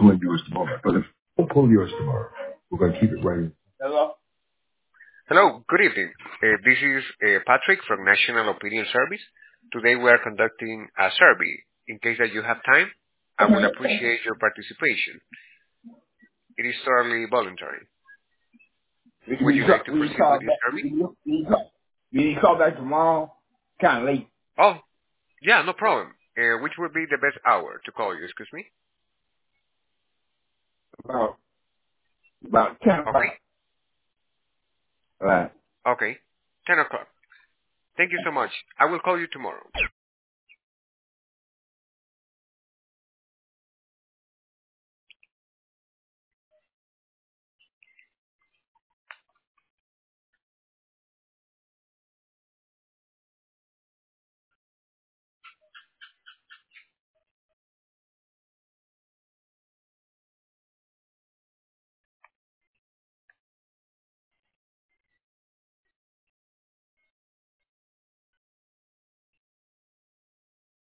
pulling yours tomorrow. But if we don't pull yours tomorrow, we're going to keep it running. Hello? Hello, good evening. This is Patrick from National Opinion Service. Today we are conducting a survey. In case that you have time, I would appreciate your participation. It is totally voluntary. Would you like to proceed with this survey? You call back tomorrow? Kind of late. Oh, yeah, no problem. Which would be the best hour to call you, excuse me? About 10 o'clock. Okay. Right. Okay, 10 o'clock. Thank you so much. I will call you tomorrow.